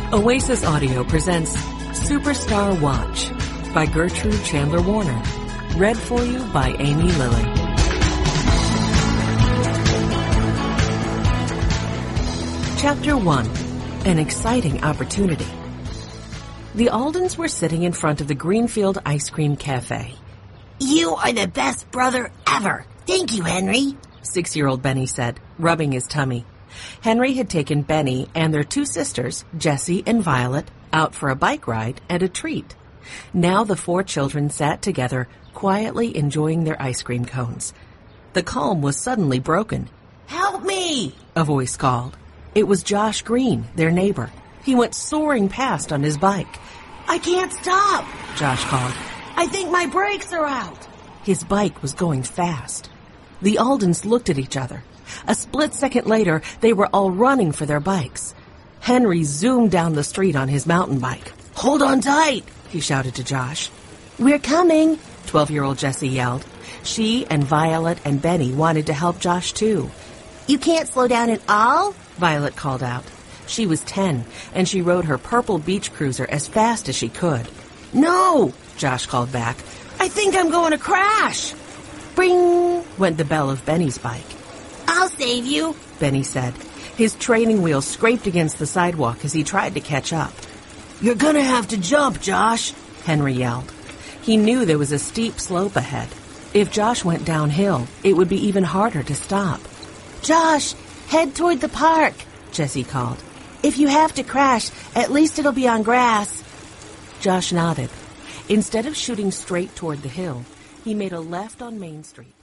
Oasis Audio presents Superstar Watch by Gertrude Chandler Warner. Read for you by Amy Lilly. Chapter 1. An Exciting Opportunity. The Aldens were sitting in front of the Greenfield Ice Cream Cafe. You are the best brother ever. Thank you, Henry. 6-year-old Benny said, rubbing his tummy. Henry had taken Benny and their two sisters, Jessie and Violet, out for a bike ride and a treat. Now the four children sat together, quietly enjoying their ice cream cones. The calm was suddenly broken. Help me! A voice called. It was Josh Green, their neighbor. He went soaring past on his bike. I can't stop, Josh called. I think my brakes are out. His bike was going fast. The Aldens looked at each other. A split second later, they were all running for their bikes. Henry zoomed down the street on his mountain bike. Hold on tight, he shouted to Josh. We're coming, 12-year-old Jessie yelled. She and Violet and Benny wanted to help Josh too. You can't slow down at all? Violet called out. She was 10, and she rode her purple beach cruiser as fast as she could. No, Josh called back. I think I'm going to crash. Bring, went the bell of Benny's bike. I'll save you, Benny said. His training wheels scraped against the sidewalk as he tried to catch up. You're gonna have to jump, Josh, Henry yelled. He knew there was a steep slope ahead. If Josh went downhill, it would be even harder to stop. Josh, head toward the park, Jessie called. If you have to crash, at least it'll be on grass. Josh nodded. Instead of shooting straight toward the hill, he made a left on Main Street.